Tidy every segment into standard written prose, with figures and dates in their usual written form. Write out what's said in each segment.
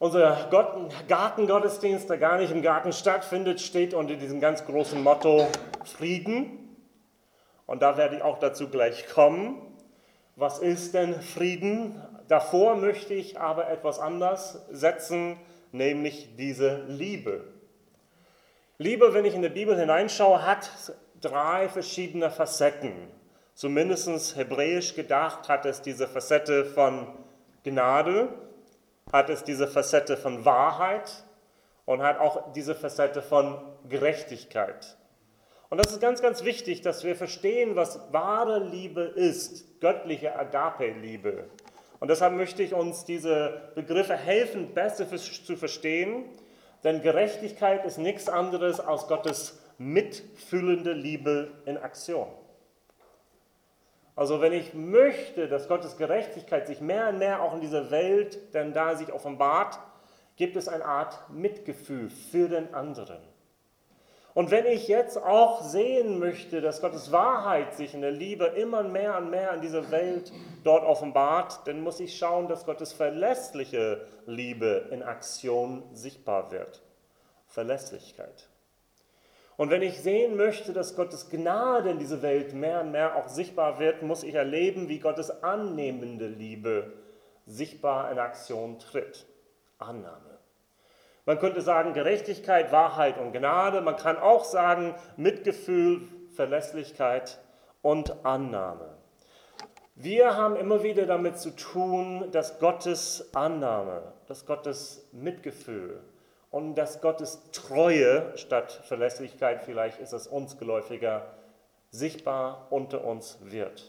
Unser Gartengottesdienst, der gar nicht im Garten stattfindet, steht unter diesem ganz großen Motto Frieden. Und da werde ich auch dazu gleich kommen. Was ist denn Frieden? Davor möchte ich aber etwas anders setzen, nämlich diese Liebe. Liebe, wenn ich in die Bibel hineinschaue, hat 3 verschiedene Facetten. Zumindest hebräisch gedacht hat es diese Facette von Gnade, hat es diese Facette von Wahrheit und hat auch diese Facette von Gerechtigkeit. Und das ist ganz, ganz wichtig, dass wir verstehen, was wahre Liebe ist, göttliche Agape-Liebe. Und deshalb möchte ich uns diese Begriffe helfen, besser zu verstehen, denn Gerechtigkeit ist nichts anderes als Gottes mitfühlende Liebe in Aktion. Also wenn ich möchte, dass Gottes Gerechtigkeit sich mehr und mehr auch in dieser Welt, denn da sich offenbart, gibt es eine Art Mitgefühl für den anderen. Und wenn ich jetzt auch sehen möchte, dass Gottes Wahrheit sich in der Liebe immer mehr und mehr in dieser Welt dort offenbart, dann muss ich schauen, dass Gottes verlässliche Liebe in Aktion sichtbar wird. Verlässlichkeit. Und wenn ich sehen möchte, dass Gottes Gnade in dieser Welt mehr und mehr auch sichtbar wird, muss ich erleben, wie Gottes annehmende Liebe sichtbar in Aktion tritt. Annahme. Man könnte sagen Gerechtigkeit, Wahrheit und Gnade. Man kann auch sagen Mitgefühl, Verlässlichkeit und Annahme. Wir haben immer wieder damit zu tun, dass Gottes Annahme, dass Gottes Mitgefühl und dass Gottes Treue statt Verlässlichkeit, vielleicht ist es uns geläufiger, sichtbar unter uns wird.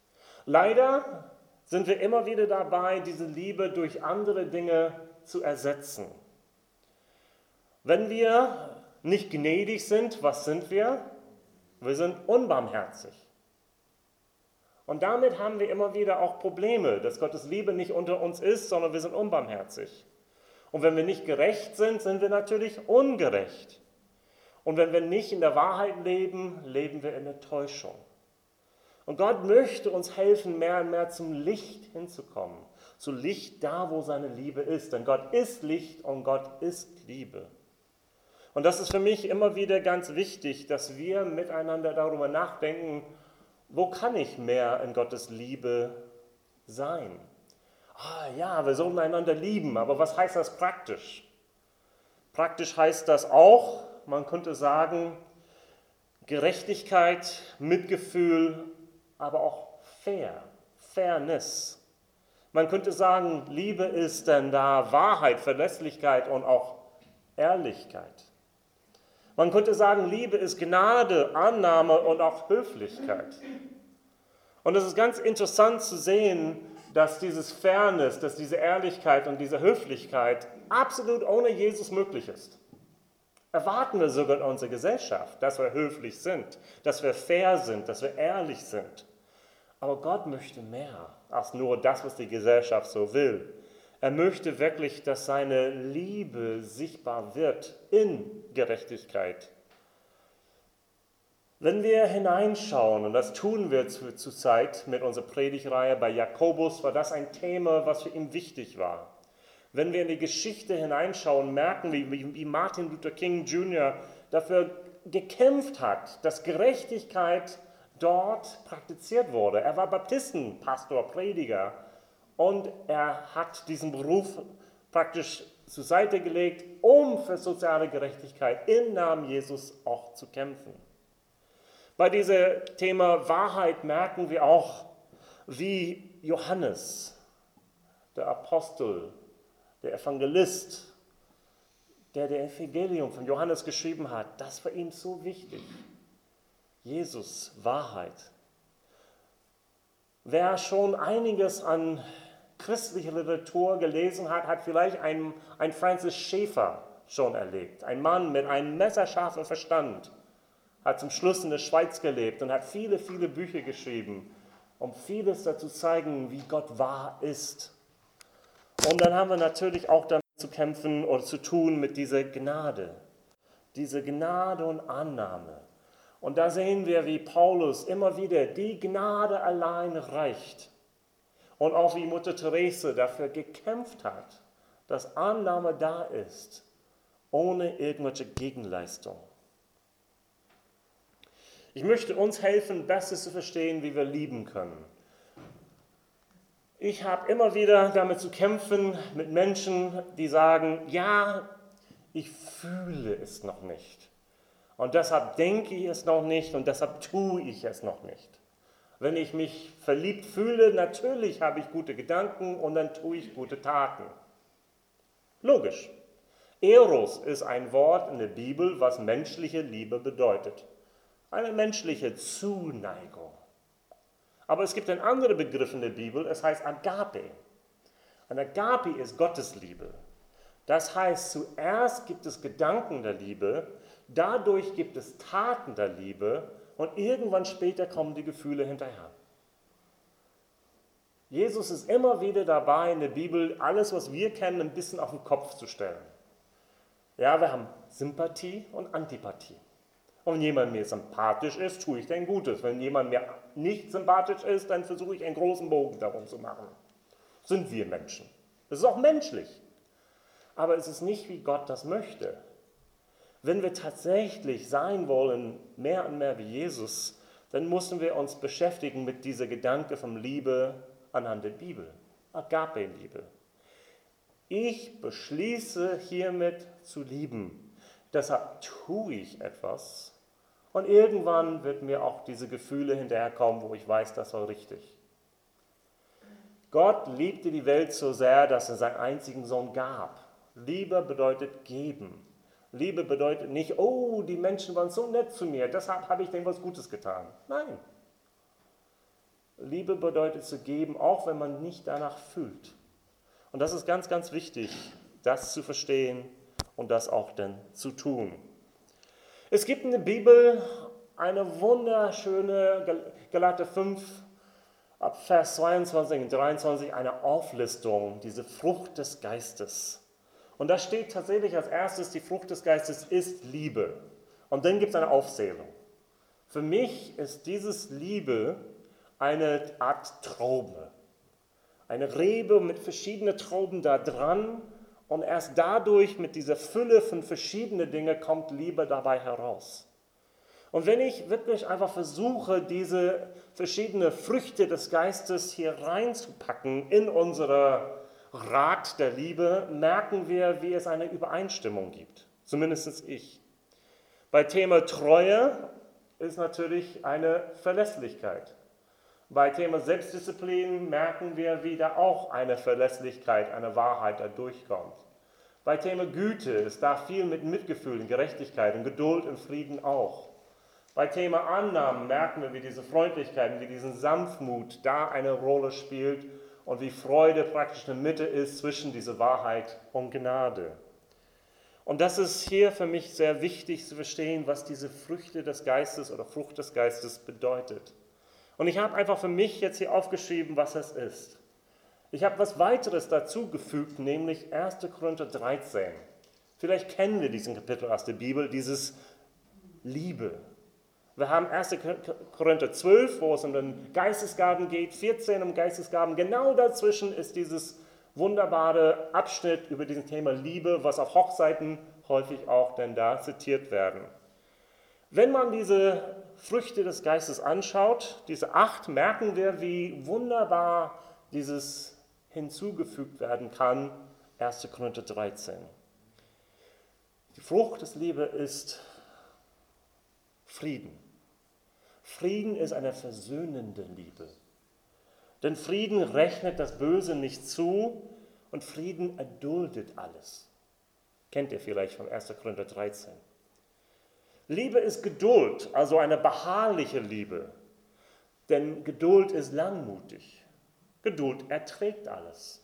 Leider sind wir immer wieder dabei, diese Liebe durch andere Dinge zu ersetzen. Wenn wir nicht gnädig sind, was sind wir? Wir sind unbarmherzig. Und damit haben wir immer wieder auch Probleme, dass Gottes Liebe nicht unter uns ist, sondern wir sind unbarmherzig. Und wenn wir nicht gerecht sind, sind wir natürlich ungerecht. Und wenn wir nicht in der Wahrheit leben, leben wir in der Täuschung. Und Gott möchte uns helfen, mehr und mehr zum Licht hinzukommen. Zu Licht da, wo seine Liebe ist. Denn Gott ist Licht und Gott ist Liebe. Und das ist für mich immer wieder ganz wichtig, dass wir miteinander darüber nachdenken, wo kann ich mehr in Gottes Liebe sein? Ja, wir sollen einander lieben, aber was heißt das praktisch? Praktisch heißt das auch, man könnte sagen, Gerechtigkeit, Mitgefühl, aber auch Fairness. Man könnte sagen, Liebe ist denn da Wahrheit, Verlässlichkeit und auch Ehrlichkeit. Man könnte sagen, Liebe ist Gnade, Annahme und auch Höflichkeit. Und es ist ganz interessant zu sehen, dass dieses Fairness, dass diese Ehrlichkeit und diese Höflichkeit absolut ohne Jesus möglich ist. Erwarten wir sogar in unserer Gesellschaft, dass wir höflich sind, dass wir fair sind, dass wir ehrlich sind. Aber Gott möchte mehr als nur das, was die Gesellschaft so will. Er möchte wirklich, dass seine Liebe sichtbar wird in Gerechtigkeit. Wenn wir hineinschauen, und das tun wir zurzeit mit unserer Predigtreihe bei Jakobus, war das ein Thema, was für ihn wichtig war. Wenn wir in die Geschichte hineinschauen, merken wir, wie Martin Luther King Jr. dafür gekämpft hat, dass Gerechtigkeit dort praktiziert wurde. Er war Baptistenpastor, Prediger und er hat diesen Beruf praktisch zur Seite gelegt, um für soziale Gerechtigkeit im Namen Jesus auch zu kämpfen. Bei diesem Thema Wahrheit merken wir auch, wie Johannes, der Apostel, der Evangelist, der Evangelium von Johannes geschrieben hat, das war ihm so wichtig. Jesus, Wahrheit. Wer schon einiges an christlicher Literatur gelesen hat, hat vielleicht einen Francis Schaeffer schon erlebt. Ein Mann mit einem messerscharfen Verstand. Hat zum Schluss in der Schweiz gelebt und hat viele, viele Bücher geschrieben, um vieles dazu zu zeigen, wie Gott wahr ist. Und dann haben wir natürlich auch damit zu kämpfen oder zu tun mit dieser Gnade und Annahme. Und da sehen wir, wie Paulus immer wieder die Gnade allein reicht. Und auch wie Mutter Therese dafür gekämpft hat, dass Annahme da ist, ohne irgendwelche Gegenleistung. Ich möchte uns helfen, besser zu verstehen, wie wir lieben können. Ich habe immer wieder damit zu kämpfen mit Menschen, die sagen, ja, ich fühle es noch nicht. Und deshalb denke ich es noch nicht und deshalb tue ich es noch nicht. Wenn ich mich verliebt fühle, natürlich habe ich gute Gedanken und dann tue ich gute Taten. Logisch. Eros ist ein Wort in der Bibel, was menschliche Liebe bedeutet. Eine menschliche Zuneigung. Aber es gibt einen anderen Begriff in der Bibel, es heißt Agape. Und Agape ist Gottes Liebe. Das heißt, zuerst gibt es Gedanken der Liebe, dadurch gibt es Taten der Liebe und irgendwann später kommen die Gefühle hinterher. Jesus ist immer wieder dabei in der Bibel, alles, was wir kennen, ein bisschen auf den Kopf zu stellen. Ja, wir haben Sympathie und Antipathie. Und wenn jemand mir sympathisch ist, tue ich dann Gutes. Wenn jemand mir nicht sympathisch ist, dann versuche ich einen großen Bogen darum zu machen. Sind wir Menschen. Das ist auch menschlich. Aber es ist nicht, wie Gott das möchte. Wenn wir tatsächlich sein wollen, mehr und mehr wie Jesus, dann müssen wir uns beschäftigen mit dieser Gedanke von Liebe anhand der Bibel. Agape-Liebe. Ich beschließe hiermit zu lieben. Deshalb tue ich etwas und irgendwann wird mir auch diese Gefühle hinterherkommen, wo ich weiß, das war richtig. Gott liebte die Welt so sehr, dass er seinen einzigen Sohn gab. Liebe bedeutet geben. Liebe bedeutet nicht, oh, die Menschen waren so nett zu mir, deshalb habe ich denen was Gutes getan. Nein. Liebe bedeutet zu geben, auch wenn man nicht danach fühlt. Und das ist ganz, ganz wichtig, das zu verstehen und das auch dann zu tun. Es gibt in der Bibel eine wunderschöne, Galater 5, ab Vers 22 und 23, eine Auflistung, diese Frucht des Geistes. Und da steht tatsächlich als erstes, die Frucht des Geistes ist Liebe. Und dann gibt es eine Aufzählung. Für mich ist dieses Liebe eine Art Traube. Eine Rebe mit verschiedenen Trauben da dran und erst dadurch mit dieser Fülle von verschiedenen Dingen kommt Liebe dabei heraus. Und wenn ich wirklich einfach versuche, diese verschiedenen Früchte des Geistes hier reinzupacken in unsere Rat der Liebe, merken wir, wie es eine Übereinstimmung gibt. Zumindest ich. Bei Thema Treue ist natürlich eine Verlässlichkeit. Bei Thema Selbstdisziplin merken wir, wie da auch eine Verlässlichkeit, eine Wahrheit da durchkommt. Bei Thema Güte ist da viel mit Mitgefühl, Gerechtigkeit und Geduld und Frieden auch. Bei Thema Annahmen merken wir, wie diese Freundlichkeit, wie diesen Sanftmut da eine Rolle spielt und wie Freude praktisch eine Mitte ist zwischen dieser Wahrheit und Gnade. Und das ist hier für mich sehr wichtig zu verstehen, was diese Früchte des Geistes oder Frucht des Geistes bedeutet. Und ich habe einfach für mich jetzt hier aufgeschrieben, was es ist. Ich habe was weiteres dazugefügt, nämlich 1. Korinther 13. Vielleicht kennen wir diesen Kapitel aus der Bibel, dieses Liebe. Wir haben 1. Korinther 12, wo es um den Geistesgaben geht, 14 um Geistesgaben. Genau dazwischen ist dieses wunderbare Abschnitt über dieses Thema Liebe, was auf Hochzeiten häufig auch denn da zitiert werden. Wenn man diese Früchte des Geistes anschaut, diese 8, merken wir, wie wunderbar dieses hinzugefügt werden kann, 1. Korinther 13. Die Frucht des Liebe ist Frieden. Frieden ist eine versöhnende Liebe. Denn Frieden rechnet das Böse nicht zu und Frieden erduldet alles. Kennt ihr vielleicht von 1. Korinther 13. Liebe ist Geduld, also eine beharrliche Liebe. Denn Geduld ist langmutig. Geduld erträgt alles.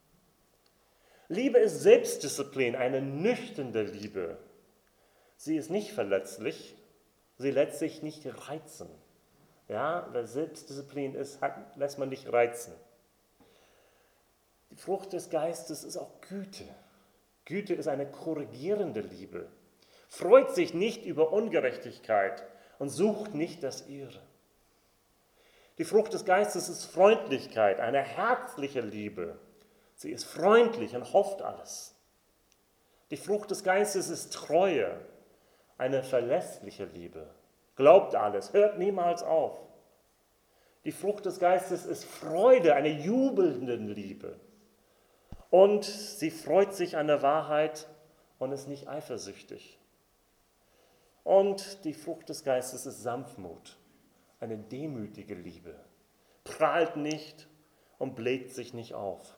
Liebe ist Selbstdisziplin, eine nüchterne Liebe. Sie ist nicht verletzlich, sie lässt sich nicht reizen. Ja, wer Selbstdisziplin ist, lässt man nicht reizen. Die Frucht des Geistes ist auch Güte. Güte ist eine korrigierende Liebe. Freut sich nicht über Ungerechtigkeit und sucht nicht das Ihre. Die Frucht des Geistes ist Freundlichkeit, eine herzliche Liebe. Sie ist freundlich und hofft alles. Die Frucht des Geistes ist Treue, eine verlässliche Liebe. Glaubt alles, hört niemals auf. Die Frucht des Geistes ist Freude, eine jubelnde Liebe. Und sie freut sich an der Wahrheit und ist nicht eifersüchtig. Und die Frucht des Geistes ist Sanftmut, eine demütige Liebe. Prahlt nicht und bläht sich nicht auf.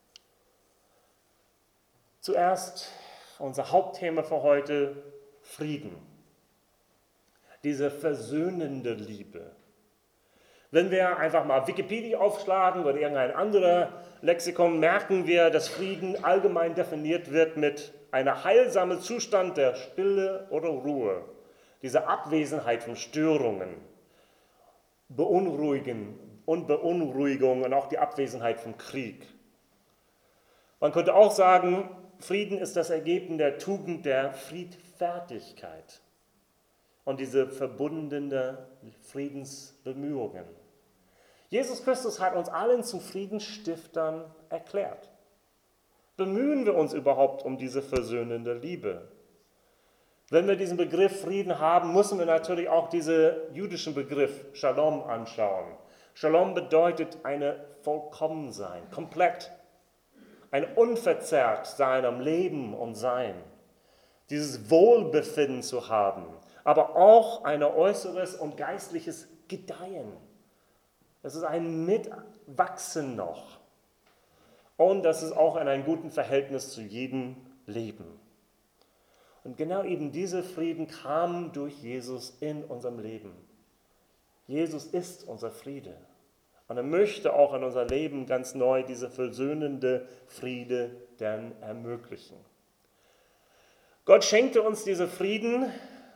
Zuerst unser Hauptthema für heute, Frieden. Diese versöhnende Liebe. Wenn wir einfach mal Wikipedia aufschlagen oder irgendein anderes Lexikon, merken wir, dass Frieden allgemein definiert wird mit einem heilsamen Zustand der Stille oder Ruhe. Diese Abwesenheit von Störungen, Beunruhigung und auch die Abwesenheit von Krieg. Man könnte auch sagen, Frieden ist das Ergebnis der Tugend der Friedfertigkeit und diese verbundenen Friedensbemühungen. Jesus Christus hat uns allen zu Friedensstiftern erklärt. Bemühen wir uns überhaupt um diese versöhnende Liebe? Wenn wir diesen Begriff Frieden haben, müssen wir natürlich auch diesen jüdischen Begriff Shalom anschauen. Shalom bedeutet eine Vollkommensein, komplett. Ein Unverzerrtsein am Leben und Sein. Dieses Wohlbefinden zu haben, aber auch ein äußeres und geistliches Gedeihen. Es ist ein Mitwachsen noch. Und das ist auch in einem guten Verhältnis zu jedem Leben. Und genau eben dieser Frieden kam durch Jesus in unserem Leben. Jesus ist unser Friede. Und er möchte auch in unser Leben ganz neu diese versöhnende Friede dann ermöglichen. Gott schenkte uns diesen Frieden,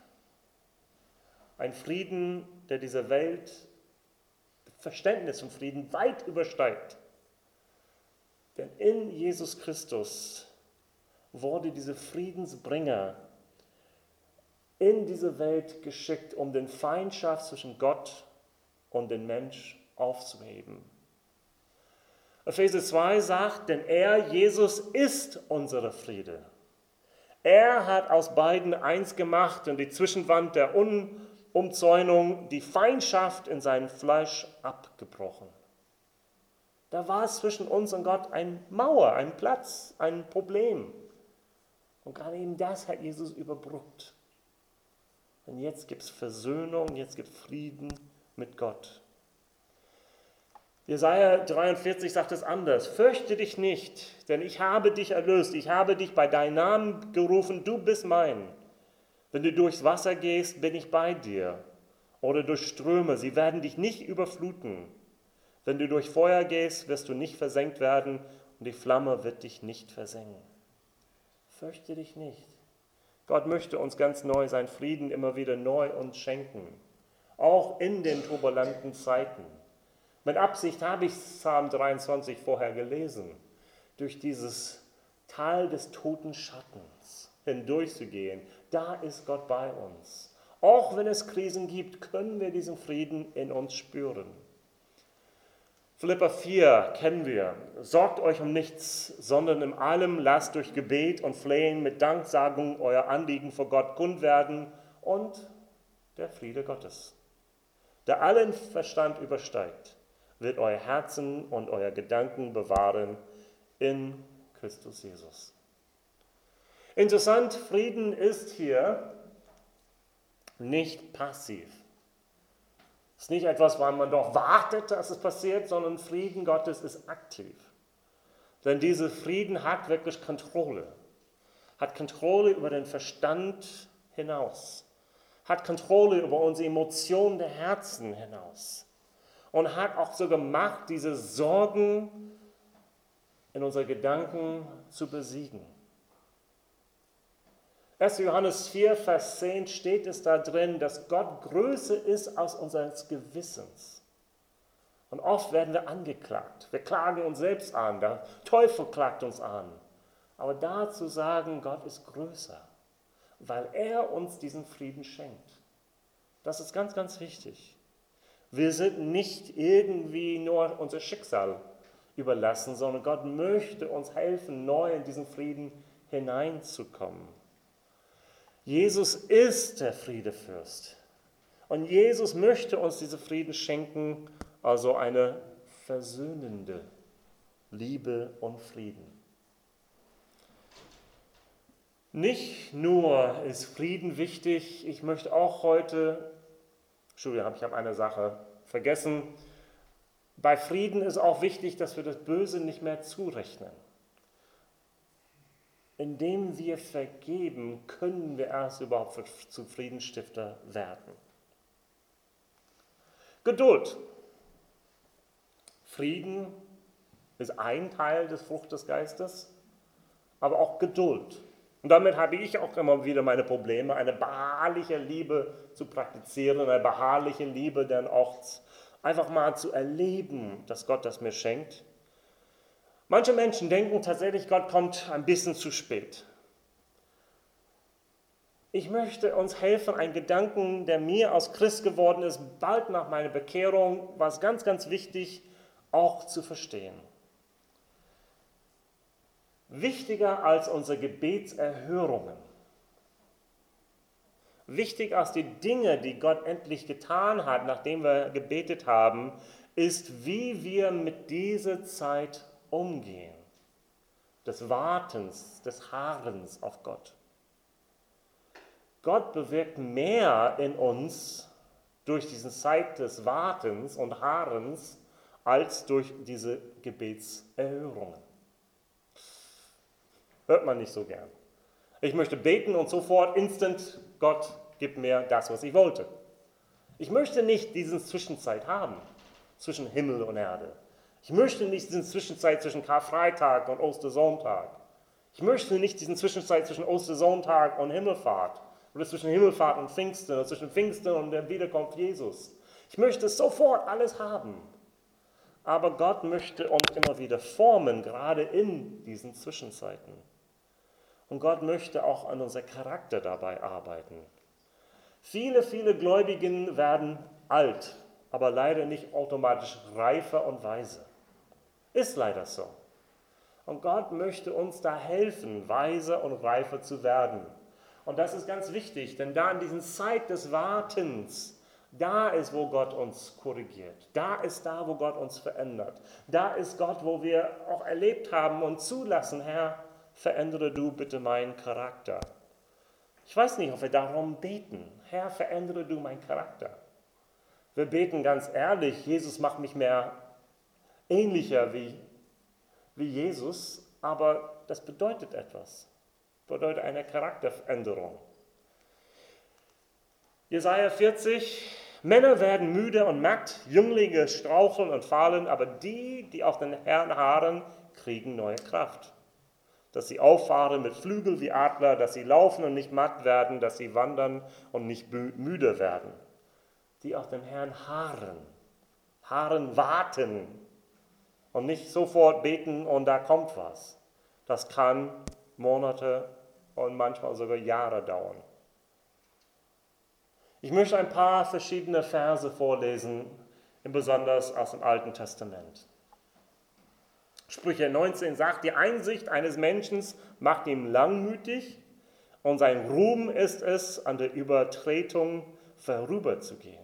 ein Frieden, der dieser Welt Verständnis von Frieden weit übersteigt. Denn in Jesus Christus wurde dieser Friedensbringer in diese Welt geschickt, um den Feindschaft zwischen Gott und dem Mensch aufzuheben. Epheser 2 sagt, denn er, Jesus, ist unsere Friede. Er hat aus beiden eins gemacht und die Zwischenwand der Umzäunung, die Feindschaft in seinem Fleisch abgebrochen. Da war es zwischen uns und Gott eine Mauer, ein Platz, ein Problem. Und gerade eben das hat Jesus überbrückt. Und jetzt gibt es Versöhnung, jetzt gibt es Frieden mit Gott. Jesaja 43 sagt es anders. Fürchte dich nicht, denn ich habe dich erlöst. Ich habe dich bei deinem Namen gerufen, du bist mein. Wenn du durchs Wasser gehst, bin ich bei dir. Oder durch Ströme, sie werden dich nicht überfluten. Wenn du durch Feuer gehst, wirst du nicht versenkt werden und die Flamme wird dich nicht versengen. Fürchte dich nicht. Gott möchte uns ganz neu seinen Frieden immer wieder neu uns schenken. Auch in den turbulenten Zeiten. Mit Absicht habe ich Psalm 23 vorher gelesen, durch dieses Tal des toten Schattens hindurchzugehen. Da ist Gott bei uns. Auch wenn es Krisen gibt, können wir diesen Frieden in uns spüren. Philipper 4 kennen wir. Sorgt euch um nichts, sondern in allem lasst durch Gebet und Flehen mit Danksagung euer Anliegen vor Gott kund werden und der Friede Gottes, der allen Verstand übersteigt, wird euer Herzen und euer Gedanken bewahren in Christus Jesus. Interessant, Frieden ist hier nicht passiv. Es ist nicht etwas, weil man doch wartet, dass es passiert, sondern Frieden Gottes ist aktiv. Denn dieser Frieden hat wirklich Kontrolle. Hat Kontrolle über den Verstand hinaus. Hat Kontrolle über unsere Emotionen der Herzen hinaus. Und hat auch so gemacht, diese Sorgen in unseren Gedanken zu besiegen. 1. Johannes 4, Vers 10 steht es da drin, dass Gott größer ist als unseres Gewissens. Und oft werden wir angeklagt. Wir klagen uns selbst an, der Teufel klagt uns an. Aber da zu sagen, Gott ist größer, weil er uns diesen Frieden schenkt. Das ist ganz, ganz wichtig. Wir sind nicht irgendwie nur unser Schicksal überlassen, sondern Gott möchte uns helfen, neu in diesen Frieden hineinzukommen. Jesus ist der Friedefürst. Und Jesus möchte uns diesen Frieden schenken, also eine versöhnende Liebe und Frieden. Nicht nur ist Frieden wichtig, ich möchte auch heute, Entschuldigung, ich habe eine Sache vergessen, bei Frieden ist auch wichtig, dass wir das Böse nicht mehr zurechnen. Indem wir vergeben, können wir erst überhaupt zu Friedensstifter werden. Geduld. Frieden ist ein Teil des Frucht des Geistes, aber auch Geduld. Und damit habe ich auch immer wieder meine Probleme, eine beharrliche Liebe zu praktizieren, eine beharrliche Liebe dann auch einfach mal zu erleben, dass Gott das mir schenkt. Manche Menschen denken tatsächlich, Gott kommt ein bisschen zu spät. Ich möchte uns helfen, einen Gedanken, der mir aus Christ geworden ist, bald nach meiner Bekehrung, war es ganz, ganz wichtig, auch zu verstehen. Wichtiger als unsere Gebetserhörungen, wichtiger als die Dinge, die Gott endlich getan hat, nachdem wir gebetet haben, ist, wie wir mit dieser Zeit umgehen, des Wartens, des Harrens auf Gott. Gott bewirkt mehr in uns durch diese Zeit des Wartens und Harrens als durch diese Gebetserhörungen. Hört man nicht so gern. Ich möchte beten und sofort instant, Gott, gib mir das, was ich wollte. Ich möchte nicht diese Zwischenzeit haben, zwischen Himmel und Erde. Ich möchte nicht diese Zwischenzeit zwischen Karfreitag und Ostersonntag. Ich möchte nicht diese Zwischenzeit zwischen Ostersonntag und Himmelfahrt oder zwischen Himmelfahrt und Pfingsten oder zwischen Pfingsten und der Wiederkunft Jesus. Ich möchte sofort alles haben. Aber Gott möchte uns immer wieder formen, gerade in diesen Zwischenzeiten. Und Gott möchte auch an unser Charakter dabei arbeiten. Viele, viele Gläubigen werden alt, aber leider nicht automatisch reifer und weise. Ist leider so. Und Gott möchte uns da helfen, weiser und reifer zu werden. Und das ist ganz wichtig, denn da in dieser Zeit des Wartens, da ist, wo Gott uns korrigiert. Da ist da, wo Gott uns verändert. Da ist Gott, wo wir auch erlebt haben und zulassen, Herr, verändere du bitte meinen Charakter. Ich weiß nicht, ob wir darum beten. Herr, verändere du meinen Charakter. Wir beten ganz ehrlich, Jesus macht mich mehr ähnlicher wie Jesus, aber das bedeutet etwas. Bedeutet eine Charakterveränderung. Jesaja 40, Männer werden müde und matt, Jünglinge straucheln und fallen, aber die auf den Herrn harren, kriegen neue Kraft. Dass sie auffahren mit Flügeln wie Adler, dass sie laufen und nicht matt werden, dass sie wandern und nicht müde werden. Die auf den Herrn harren, warten und nicht sofort beten und da kommt was. Das kann Monate und manchmal sogar Jahre dauern. Ich möchte ein paar verschiedene Verse vorlesen, besonders aus dem Alten Testament. Sprüche 19 sagt, die Einsicht eines Menschen macht ihn langmütig und sein Ruhm ist es, an der Übertretung vorüberzugehen.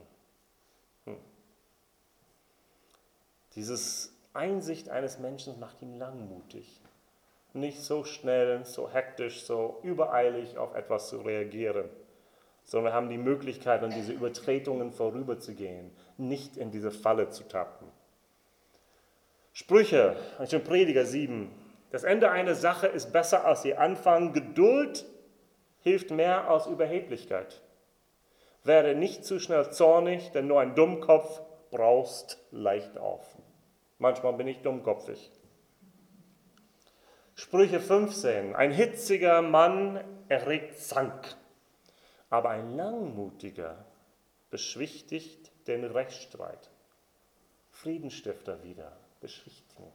Diese Einsicht eines Menschen macht ihn langmutig. Nicht so schnell, so hektisch, so übereilig auf etwas zu reagieren, sondern wir haben die Möglichkeit, an diese Übertretungen vorüberzugehen, nicht in diese Falle zu tappen. Sprüche, Prediger 7. Das Ende einer Sache ist besser als ihr Anfang. Geduld hilft mehr als Überheblichkeit. Werde nicht zu schnell zornig, denn nur ein Dummkopf braust leicht auf. Manchmal bin ich dummkopfig. Sprüche 15. Ein hitziger Mann erregt Zank, aber ein Langmutiger beschwichtigt den Rechtsstreit. Friedensstifter wieder. Beschwichtigen.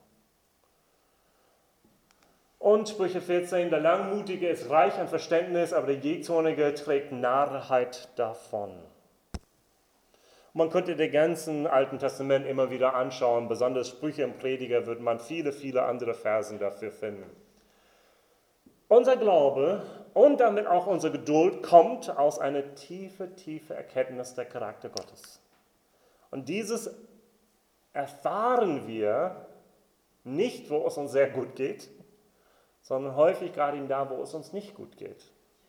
Und Sprüche 14, der Langmutige ist reich an Verständnis, aber der Jähzornige trägt Narrheit davon. Man könnte den ganzen Alten Testament immer wieder anschauen, besonders Sprüche im Prediger wird man viele, viele andere Versen dafür finden. Unser Glaube und damit auch unsere Geduld kommt aus einer tiefe, tiefe Erkenntnis der Charakter Gottes. Und dieses erfahren wir nicht, wo es uns sehr gut geht, sondern häufig gerade da, wo es uns nicht gut geht.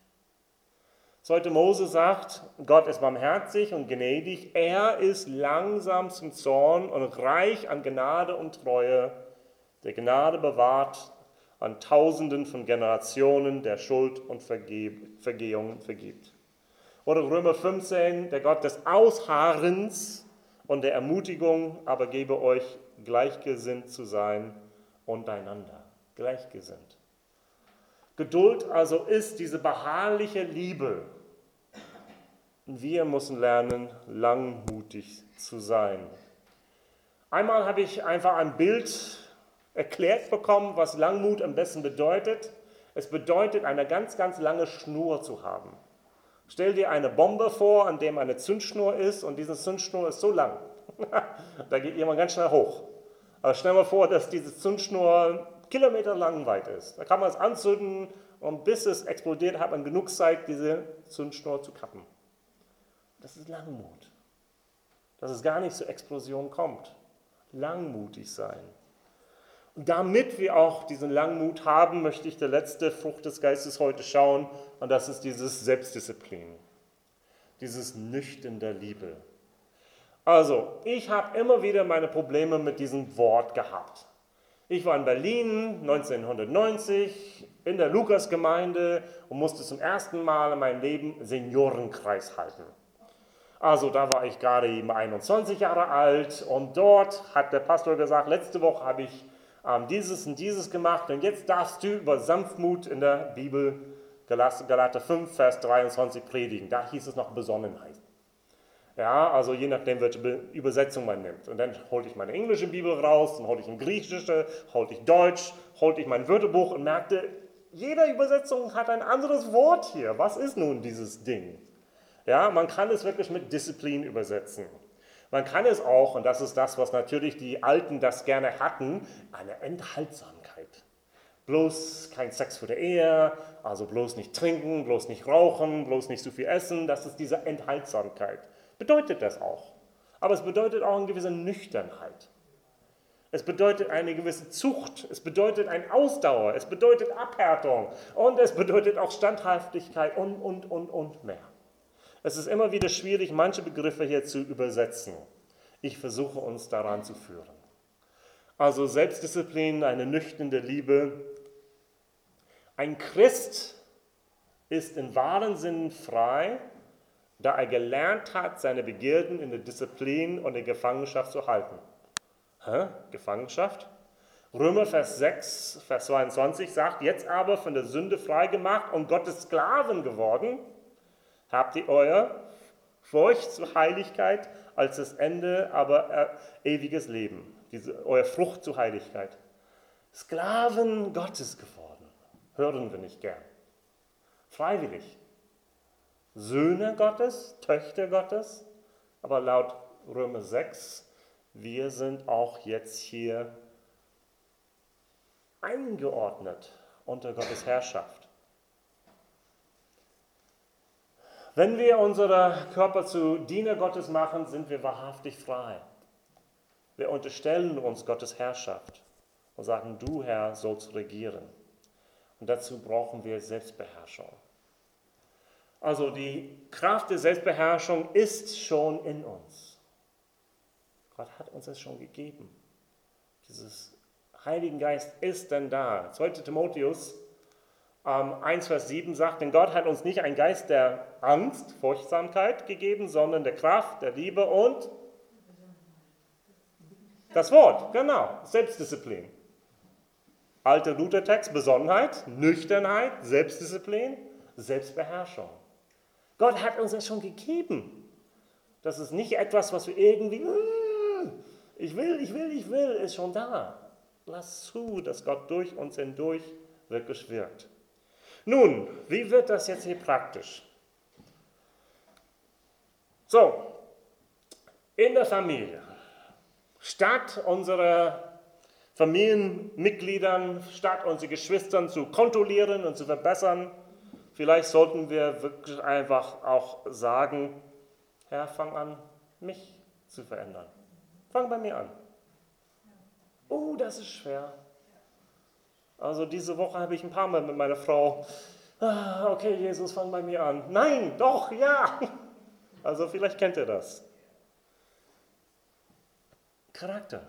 2. Mose sagt, Gott ist barmherzig und gnädig, er ist langsam zum Zorn und reich an Gnade und Treue, der Gnade bewahrt an Tausenden von Generationen, der Schuld und Vergehungen vergibt. Oder Römer 15, der Gott des Ausharrens und der Ermutigung, aber gebe euch gleichgesinnt zu sein untereinander. Gleichgesinnt. Geduld also ist diese beharrliche Liebe. Und wir müssen lernen, langmutig zu sein. Einmal habe ich einfach ein Bild erklärt bekommen, was Langmut am besten bedeutet. Es bedeutet, eine ganz, ganz lange Schnur zu haben. Stell dir eine Bombe vor, an der eine Zündschnur ist und diese Zündschnur ist so lang. Da geht jemand ganz schnell hoch. Aber stell dir vor, dass diese Zündschnur kilometerlang weit ist. Da kann man es anzünden und bis es explodiert, hat man genug Zeit, diese Zündschnur zu kappen. Das ist Langmut. Dass es gar nicht zur Explosion kommt. Langmutig sein. Und damit wir auch diesen Langmut haben, möchte ich der letzte Frucht des Geistes heute schauen. Und das ist dieses Selbstdisziplin. Dieses Nüchtern der Liebe. Also, ich habe immer wieder meine Probleme mit diesem Wort gehabt. Ich war in Berlin 1990 in der Lukasgemeinde und musste zum ersten Mal in meinem Leben Seniorenkreis halten. Also da war ich gerade eben 21 Jahre alt und dort hat der Pastor gesagt, letzte Woche habe ich dieses und dieses gemacht und jetzt darfst du über Sanftmut in der Bibel, Galater 5, Vers 23 predigen. Da hieß es noch Besonnenheit. Ja, also je nachdem, welche Übersetzung man nimmt. Und dann holte ich meine englische Bibel raus, dann holte ich eine griechische, holte ich Deutsch, holte ich mein Wörterbuch und merkte, jede Übersetzung hat ein anderes Wort hier. Was ist nun dieses Ding? Ja, man kann es wirklich mit Disziplin übersetzen. Man kann es auch, und das ist das, was natürlich die Alten das gerne hatten, eine Enthaltsamkeit. Bloß kein Sex vor der Ehe, also bloß nicht trinken, bloß nicht rauchen, bloß nicht zu viel essen, das ist diese Enthaltsamkeit. Bedeutet das auch. Aber es bedeutet auch eine gewisse Nüchternheit. Es bedeutet eine gewisse Zucht, es bedeutet eine Ausdauer, es bedeutet Abhärtung und es bedeutet auch Standhaftigkeit und mehr. Es ist immer wieder schwierig, manche Begriffe hier zu übersetzen. Ich versuche uns daran zu führen. Also Selbstdisziplin, eine nüchterne Liebe. Ein Christ ist in wahren Sinn frei, da er gelernt hat, seine Begierden in der Disziplin und der Gefangenschaft zu halten. Gefangenschaft? Römer Vers 6, Vers 22 sagt, jetzt aber von der Sünde frei gemacht und Gottes Sklaven geworden, habt ihr euer Furcht zur Heiligkeit als das Ende, aber ewiges Leben. Euer Frucht zur Heiligkeit. Sklaven Gottes geworden. Hören wir nicht gern. Freiwillig. Söhne Gottes, Töchter Gottes. Aber laut Römer 6, wir sind auch jetzt hier eingeordnet unter Gottes Herrschaft. Wenn wir unsere Körper zu Diener Gottes machen, sind wir wahrhaftig frei. Wir unterstellen uns Gottes Herrschaft und sagen, du Herr sollst regieren. Und dazu brauchen wir Selbstbeherrschung. Also die Kraft der Selbstbeherrschung ist schon in uns. Gott hat uns das schon gegeben. Dieses Heiligen Geist ist denn da. 2. Timotheus 1, Vers 7 sagt, denn Gott hat uns nicht einen Geist der Angst, Furchtsamkeit gegeben, sondern der Kraft, der Liebe und das Wort, genau, Selbstdisziplin. Alter Luthertext, Besonnenheit, Nüchternheit, Selbstdisziplin, Selbstbeherrschung. Gott hat uns das schon gegeben. Das ist nicht etwas, was wir irgendwie, ich will, ist schon da. Lass zu, dass Gott durch uns hindurch wirklich wirkt. Nun, wie wird das jetzt hier praktisch? So, in der Familie. Statt unsere Familienmitgliedern, statt unsere Geschwistern zu kontrollieren und zu verbessern, vielleicht sollten wir wirklich einfach auch sagen, Herr, fang an, mich zu verändern. Fang bei mir an. Oh, das ist schwer. Also diese Woche habe ich ein paar Mal mit meiner Frau, okay, Jesus, fang bei mir an. Nein, doch, ja. Also vielleicht kennt ihr das. Charakter.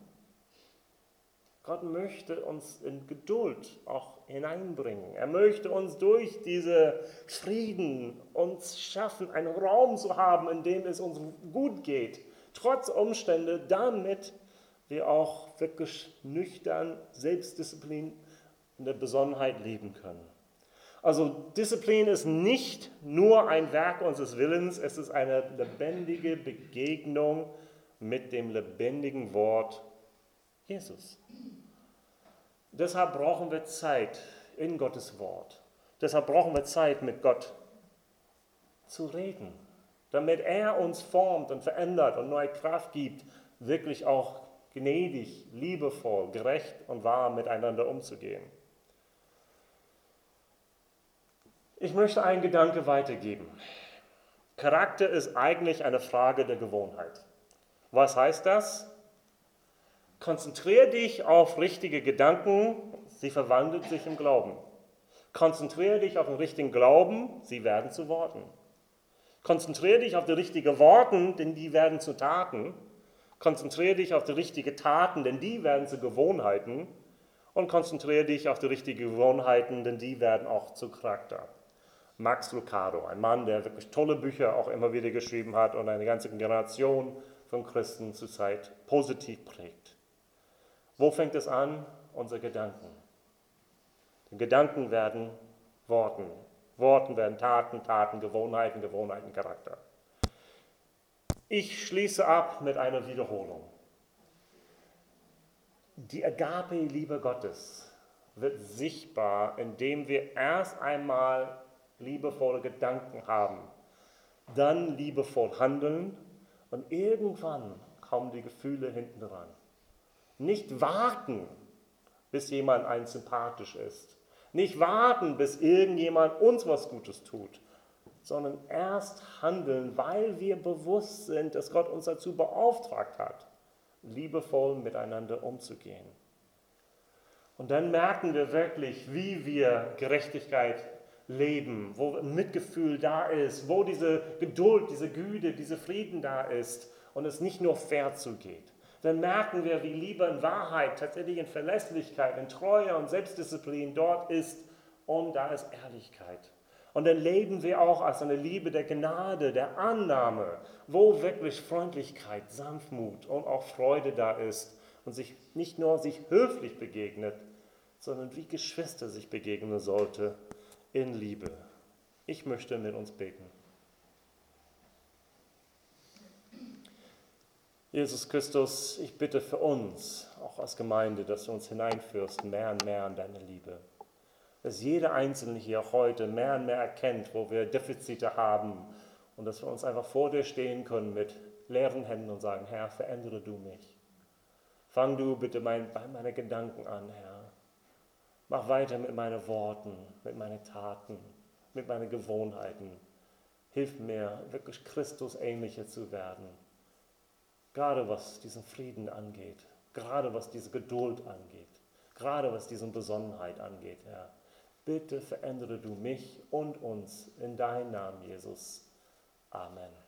Gott möchte uns in Geduld auch hineinbringen. Er möchte uns durch diese Frieden uns schaffen, einen Raum zu haben, in dem es uns gut geht, trotz Umstände, damit wir auch wirklich nüchtern, Selbstdisziplin in der Besonnenheit leben können. Also Disziplin ist nicht nur ein Werk unseres Willens, es ist eine lebendige Begegnung mit dem lebendigen Wort Jesus. Deshalb brauchen wir Zeit in Gottes Wort. Deshalb brauchen wir Zeit, mit Gott zu reden, damit er uns formt und verändert und neue Kraft gibt, wirklich auch gnädig, liebevoll, gerecht und wahr miteinander umzugehen. Ich möchte einen Gedanke weitergeben. Charakter ist eigentlich eine Frage der Gewohnheit. Was heißt das? Konzentriere dich auf richtige Gedanken, sie verwandeln sich im Glauben. Konzentriere dich auf den richtigen Glauben, sie werden zu Worten. Konzentriere dich auf die richtigen Worte, denn die werden zu Taten. Konzentriere dich auf die richtigen Taten, denn die werden zu Gewohnheiten. Und konzentriere dich auf die richtigen Gewohnheiten, denn die werden auch zu Charakter. Max Lucado, ein Mann, der wirklich tolle Bücher auch immer wieder geschrieben hat und eine ganze Generation von Christen zurzeit positiv prägt. Wo fängt es an? Unsere Gedanken. Die Gedanken werden Worten. Worten werden Taten, Taten, Gewohnheiten, Gewohnheiten, Charakter. Ich schließe ab mit einer Wiederholung. Die Agape-Liebe Gottes wird sichtbar, indem wir erst einmal liebevolle Gedanken haben, dann liebevoll handeln und irgendwann kommen die Gefühle hinten dran. Nicht warten, bis jemand einem sympathisch ist. Nicht warten, bis irgendjemand uns was Gutes tut, sondern erst handeln, weil wir bewusst sind, dass Gott uns dazu beauftragt hat, liebevoll miteinander umzugehen. Und dann merken wir wirklich, wie wir Gerechtigkeit leben, wo Mitgefühl da ist, wo diese Geduld, diese Güte, dieser Frieden da ist und es nicht nur fair zugeht. Dann merken wir, wie Liebe in Wahrheit, tatsächlich in Verlässlichkeit, in Treue und Selbstdisziplin dort ist und da ist Ehrlichkeit. Und dann leben wir auch als eine Liebe der Gnade, der Annahme, wo wirklich Freundlichkeit, Sanftmut und auch Freude da ist und sich nicht nur sich höflich begegnet, sondern wie Geschwister sich begegnen sollte in Liebe. Ich möchte mit uns beten. Jesus Christus, ich bitte für uns, auch als Gemeinde, dass du uns hineinführst, mehr und mehr in deine Liebe. Dass jeder Einzelne hier heute mehr und mehr erkennt, wo wir Defizite haben und dass wir uns einfach vor dir stehen können mit leeren Händen und sagen, Herr, verändere du mich. Fang du bitte bei meinen Gedanken an, Herr. Mach weiter mit meinen Worten, mit meinen Taten, mit meinen Gewohnheiten. Hilf mir, wirklich Christus ähnlicher zu werden. Gerade was diesen Frieden angeht, gerade was diese Geduld angeht, gerade was diese Besonnenheit angeht, Herr. Bitte verändere du mich und uns in deinem Namen, Jesus. Amen.